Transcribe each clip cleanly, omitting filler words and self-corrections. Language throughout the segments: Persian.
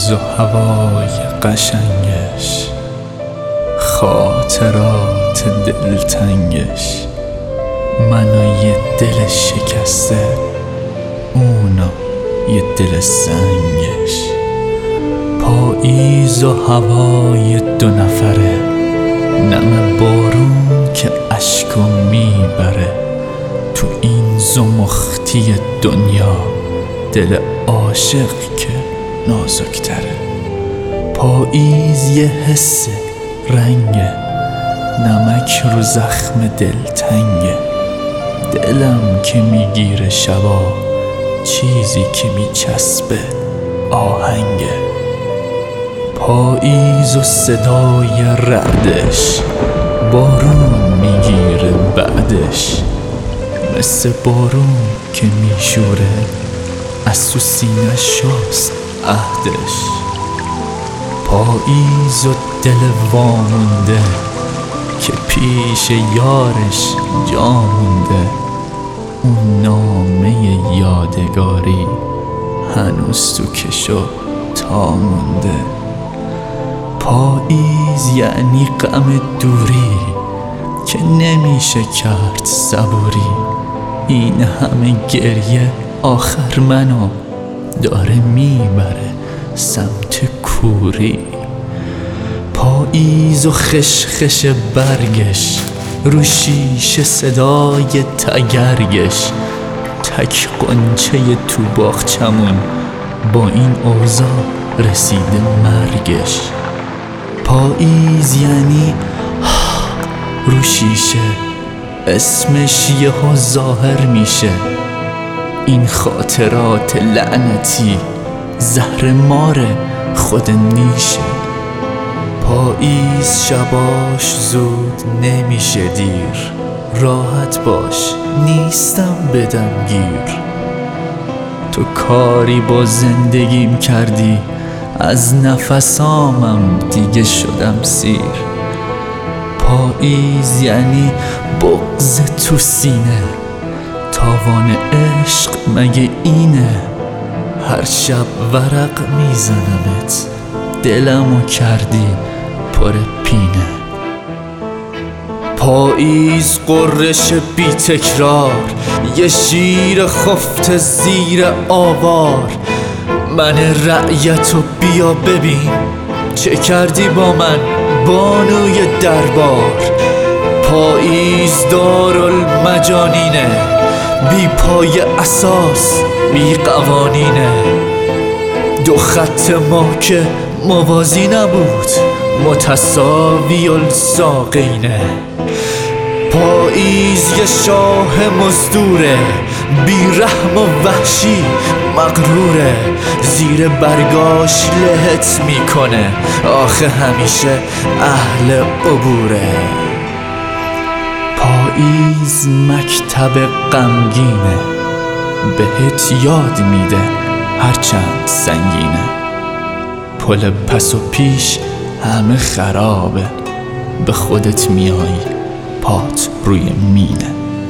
پاییز و هوای قشنگش، خاطرات دلتنگش، من و یه دل شکسته، اونا یه دل سنگش. پاییز و هوای دو نفره، نم بارون که اشکو میبره. تو این زمختی دنیا دل عاشق که نازکتره. پاییز یه حس رنگه، نمک رو زخم دلتنگه. دلم که میگیره شبا، چیزی که میچسبه آهنگه. پاییز و صدای رعدش، بارون میگیره بعدش. مثل بارون که میشوره، از تو سینه شاست عهدش. پاییز و دل وامونده، که پیش یارش جا مونده. اون نامه یادگاری هنوز تو کشو تا مونده. پاییز یعنی غم دوری که نمیشه کرد صبوری. این همه گریه آخر منو داره میبره سمت کوری. پاییز و خشخش برگش، رو شیشه صدای تگرگش. تک قنچه تو باغچمون با این اوضاع رسیده مرگش. پاییز یعنی رو شیشه، اسمش یهو ظاهر میشه. این خاطرات لعنتی زهر ماره خود نیشه. پاییز شباش زود نمیشه دیر، راحت باش نیستم بدم گیر. تو کاری با زندگیم کردی، از نفسامم دیگه شدم سیر. پاییز یعنی بغض تو سینه، تاوان عشق مگه اینه؟ هر شب ورق میزنمت، دلمو کردی پر پینه. پاییز قررش بی تکرار، یه شیر خفته زیر آوار. من رعیتو بیا ببین، چه کردی با من بانوی دربار. پاییز دارالمجانینه، بی پای اساس بی قوانینه. دو خط ما که موازی نبود، متساوی الساقینه. پاییز یه شاه مزدوره، بی رحم و وحشی مغروره. زیر برگاش لهت میکنه، آخه همیشه اهل عبوره. پاییز مکتب غمگینه، بهت یاد میده هرچند سنگینه. پل پس و پیش همه خرابه، به خودت میای پات روی مینه.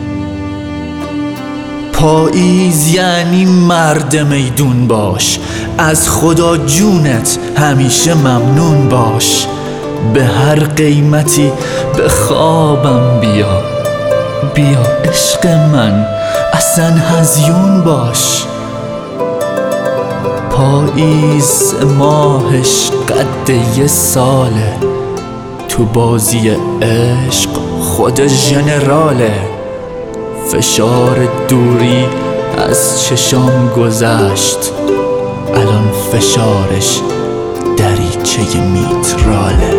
پاییز یعنی مرد میدون باش، از خدا جونت همیشه ممنون باش. به هر قیمتی به خوابم بیا، بیا عشق من اصلا هزیون باش. پاییز ماهش قد یه ساله، تو بازی عشق خود ژنراله. فشار دوری از چشام گذشت، الان فشارش دریچه میتراله.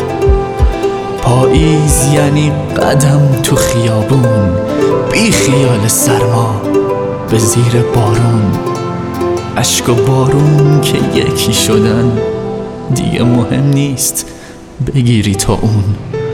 پاییز یعنی قدم تو خیابون، بی خیال سرما به زیر بارون. اشک و بارون که یکی شدن، دیگه مهم نیست بگیری تا اون.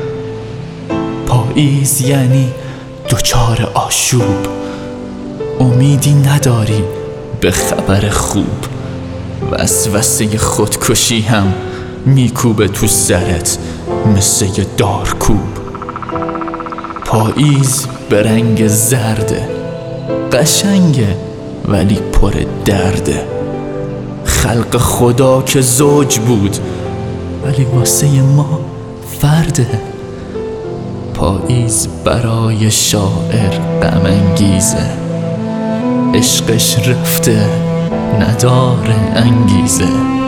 پاییز یعنی دوچار آشوب، امیدی نداری به خبر خوب. وسوسه خودکشی هم میکوبه تو سرت مثل یه دارکوب. پاییز به رنگ زرده، قشنگه ولی پر درده. خلق خدا که زوج بود، ولی واسه ما فرده. پاییز برای شاعر غم انگیزه، عشقش رفته نداره انگیزه.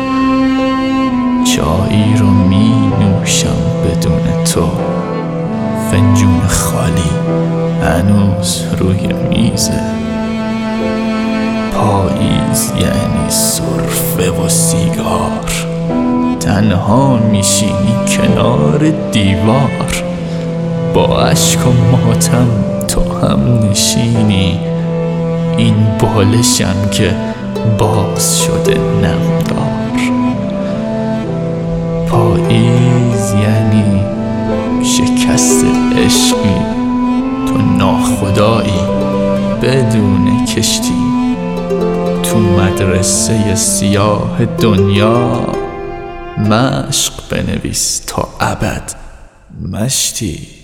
چایی رو می نوشم بدون تو، فنجون خالی هنوز روی میزه. پاییز یعنی سرفه و سیگار، تنها میشینی کنار دیوار. با اشک و ماتم تو هم نشینی، این بالشم که باز شده نمدار. پاییز یعنی شکست عشقی، تو ناخدایی بدون کشتی. تو مدرسه سیاه دنیا مشق بنویس تا ابد مشتی.